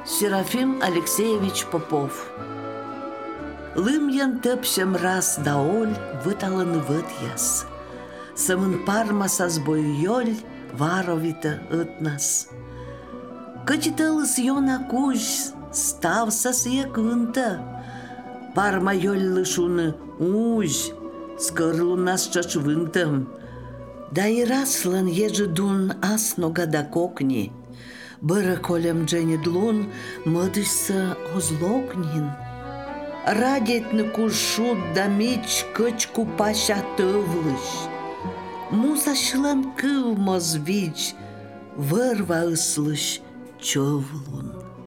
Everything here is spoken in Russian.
Серафим Алексеевич Попов. Лымьян тăпсем раз да оль выталын вăт Сăмын парма сазбой йоль варовиtă ăтнас. Căci tăлăс iona cuj stav să-se cântă. Parma йоль лăшунă уж скăрлу нас чăчвântăm. Да и раслан ежедун асно гада кокни. Бără колем дженедлун мăдăși озлокнин. Радетны кушут да мич кăci cu pașa tăvlăși. Musa șlan câv mă zvici, vărva îslăși ciovlun.